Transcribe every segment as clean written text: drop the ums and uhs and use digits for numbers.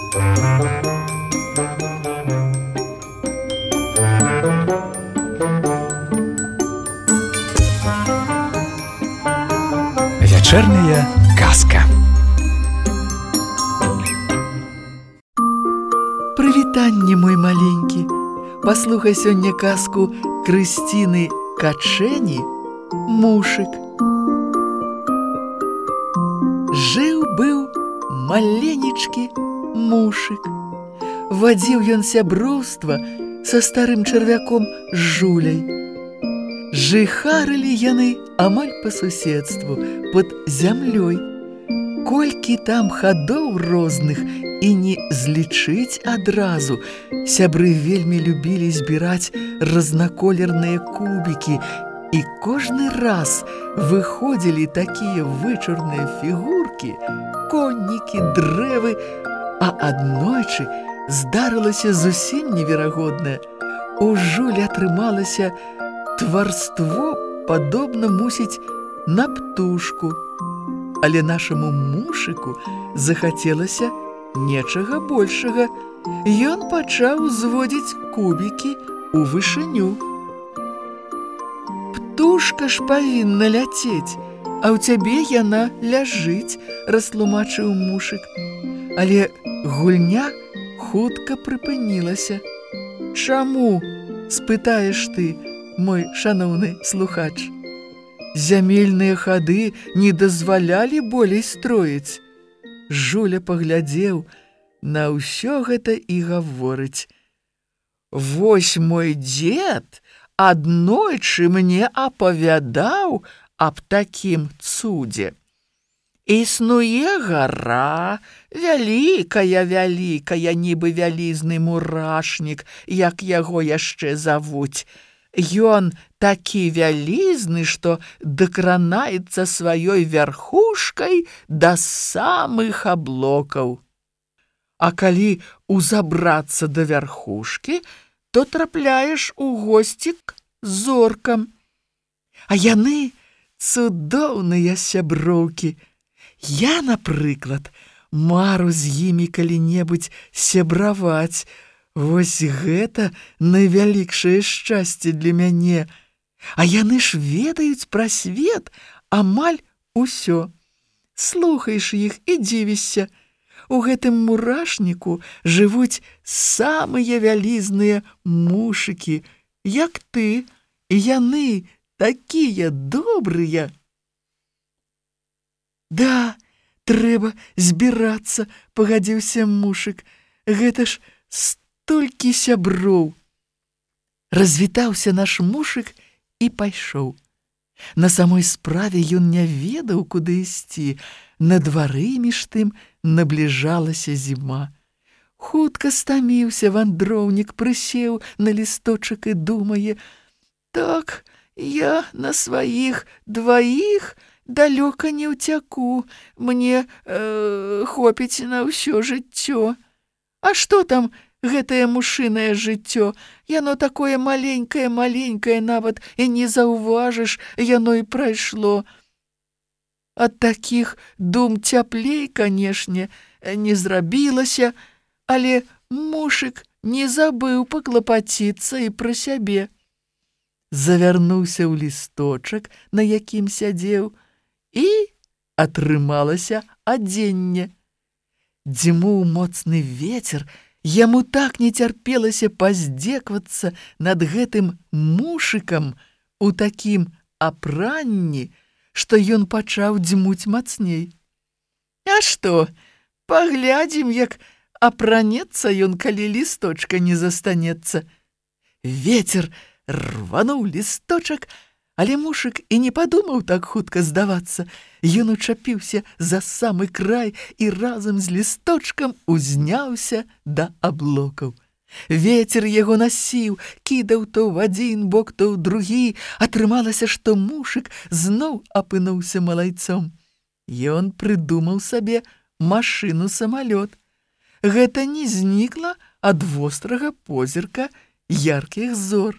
Вечерняя казка. Прывітанне, мой маленькі. Паслухай сёння казку Крысціны Качэні «Мушык». Жыў-быў маленечкі мушык. Вадзіў ён сяброўства са старым чарвяком Жуляй. Жыхарылі яны амаль па суседству, пад зямлёй. Колькі там хадоў розных і не злічыць адразу. Сябры вельмі любілі збіраць разнаколерныя кубікі, і кожны раз выходзілі такія вычурныя фігуркі, коннікі, дрэвы, а аднойчы здарылася зусім неверагоднае. У Жулі атрымалася тварство, падобна, мусіць, на птушку. Але нашаму мушыку захацелася нечага большага. Ён пачаў зводзіць кубікі ў вышыню. «Птушка ж павінна ляцець, а ў цябе яна ляжыць», – растлумачыў мушык. Але гульня хутка прыпынілася. «Чаму?» – спытаеш ты, мой шаноўны слухач. Зямельныя хады не дазвалялі болей строіць. Жуля паглядзеў на ўсё гэта і гаворыць: «Вось мой дзед аднойчы мне апавядаў аб такім цудзе. Існуе гара, вялікая, нібы вялізны мурашнік, як яго яшчэ завуць. Ён такі вялізны, што дакранаецца сваёй вярхушкай да самых аблокаў. А калі узабрацца да вярхушкі, то трапляеш у госці к зоркам. А яны цудоўныя сяброўкі. Я, напрыклад, мару з імі калі-небудзь сябраваць. Вось гэта найвялікшае шчасце для мяне. А яны ж ведаюць пра свет амаль усё. Слухаеш іх і дзівішся. У гэтым мурашніку жывуць самыя вялізныя мушыкі, як ты, і яны такія добрыя». «Да, трэба збірацца», – пагадзіўся мушык. «Гэта ж столькі сяброў». Развітаўся наш мушык і пайшоў. На самой справе ён не ведаў, куды ісці. На двары між тым набліжалася зіма. Хутка стаміўся вандроўнік, прысеў на лісточак і думае: «Так, я на сваіх дваіх далёка не ўцяку, мне хопіць на ўсё жыццё. А што там гэтае мушынае жыццё? Яно такое маленькае, нават і не заўважыш, яно і прайшло». Ад такіх дум цяплей, канешне, не зрабілася, але мушык не забыў паклапаціцца і пра сябе. Завярнуўся ў лісточак, на якім сядзеў, і атрымалася адзенне. Дзьмуў моцны вецер, яму так не цярпелася паздзеквацца над гэтым мушыкам у такім апранні, што ён пачаў дзьмуць мацней. А што, паглядзім, як апранецца ён, калі лісточка не застанецца. Вецер рвануў лісточак, але мушык і не падумаў так хутка здавацца. Ён учапіўся за самы край і разам з лісточкам узняўся да аблокаў. Вецер яго насіў, кідаў то ў адзін бок, то ў другі. Атрымалася, што мушык зноў апынуўся малайцом. Ён прыдумаў сабе машыну-самалёт. Гэта не знікла ад вострага позірка яркіх зор.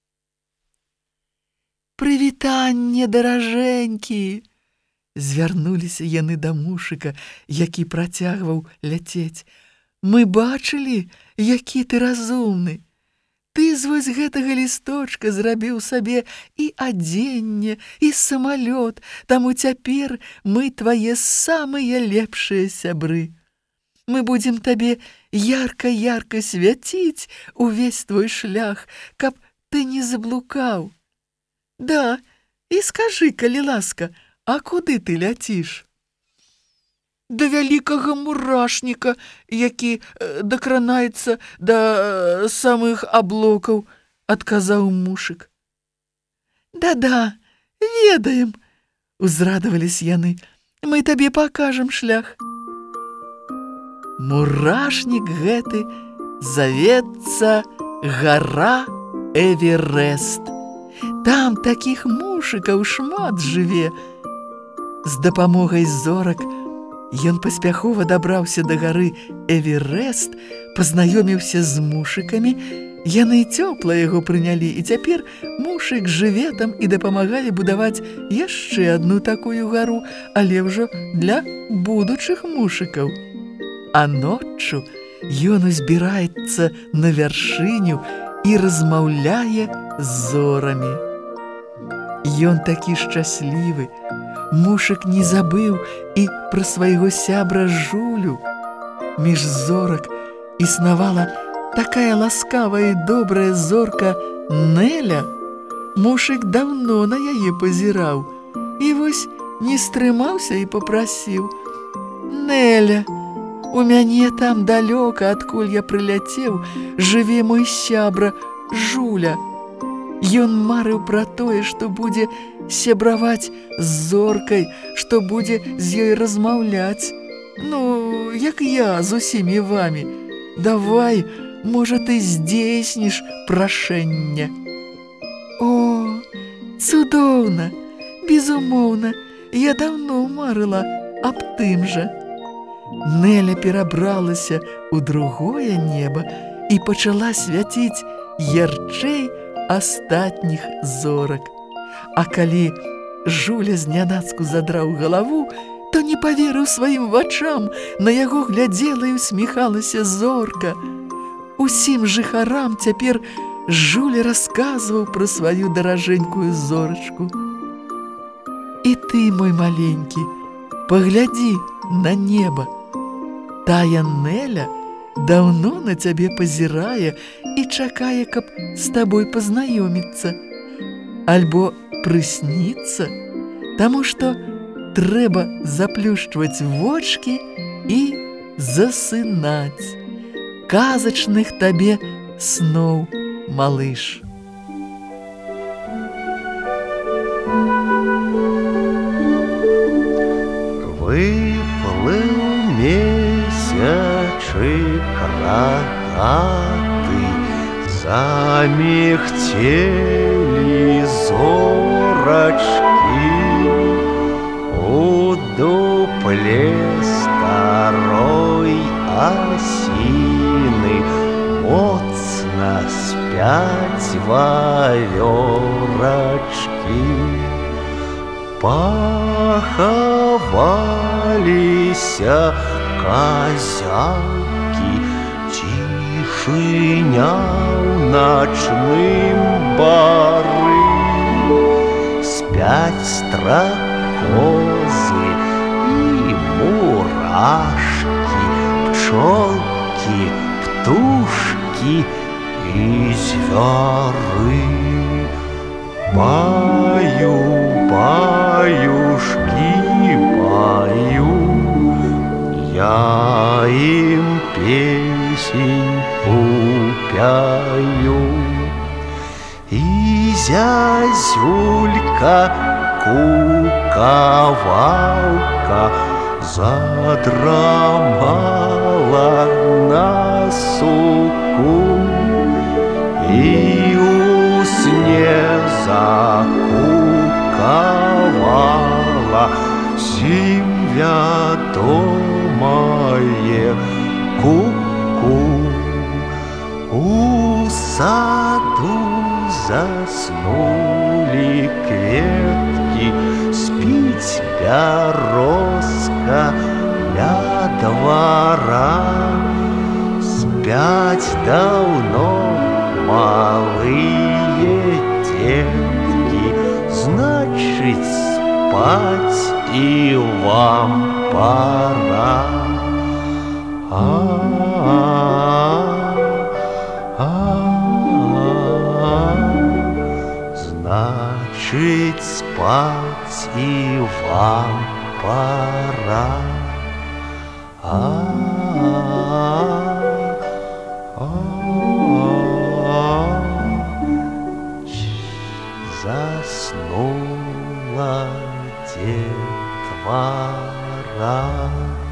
«Прывітанне, даражэнькі!» Звярнуліся яны да мушыка, які працягваў ляцець. Мы бачылі, які ты разумны. Ты з вось гэтага лісточка зрабіў сабе і адзенне, і самалёт, таму цяпер мы твае самыя лепшыя сябры. Мы будзем табе ярка-ярка свяціць увесь твой шлях, каб ты не заблукаў. Да, і скажы, калі ласка, а куды ты ляціш? Да вялікага мурашніка, які дакранаецца да самых аблокаў, адказаў мушык. Да-да, ведаем, узрадавались яны, мы табе пакажам шлях. Мурашнік гэты завецца гара Эверест. Там такіх мушыкаў шмат жыве. З дапамогай зорак ён паспяхова дабраўся да гары Эверест, пазнаёміўся з мушыкамі, яны цёпла яго прынялі, і цяпер мушык жыве там і дапамагалі будаваць яшчэ адну такую гару, але ўжо для будучых мушыкаў. А ноччу ён узбіраецца на вяршыню і размаўляе з зорамі. Ён такі шчаслівы, мушык не забыў і пра свайго сябра Жулю. Між зорак існавала такая ласкавая і добрая зорка Неля. Мушык даўно на яе пазіраў, і вось не стрымаўся і папрасіў: «Неля, у мяне там далёка, адкуль я прыляцеў, жыве мой сябра Жуля. Ён марыў пра тое, што будзе сябраваць з зоркай, што будзе з ёй размаўляць. Ну, як я з усімі вамі. Давай, можа, ты здзейсніш прашэнне». О, цудоўна, безумоўна, я даўно марыла аб тым жа. Неля перабралася ў другое неба і пачала свяціць ярчэй астатніх зорак. А калі Жуля знянацку задраў галаву, то не паверыў сваім вачам, на яго глядзела і усміхалася зорка. Усім жыхарам цяпер Жуля расказваў пра сваю даражэнькую зорачку. І ты, мой маленькі, паглядзі на неба. Тая Неля даўно на цябе пазірае і чакае, каб з табой пазнаёміцца. Альбо прысніцца, таму што трэба заплюшчваць вочкі і засынаць. Казачных табе сноў, малыш. Выплыў месячык рагаты, замігцелі зорачкі, у дупле старой асіны моцна спяць вавёрачкі. Пахаваліся казякі, цішыня ў начным бары. Спяць стракозы і мурашкі, пчолкі, птушкі і звяры. Баю, баюшкі, баю, я ім песеньку пяю. І зязюлька, кукавалка задрамала на суку, і у сне закукавала сім вядомае ку-ку. У саду заснулі кветкі, спіць бярозка ля двара. спят давно малые детки, значит, спать и вам пора. Значит, спать и вам пора. Заснула детвора.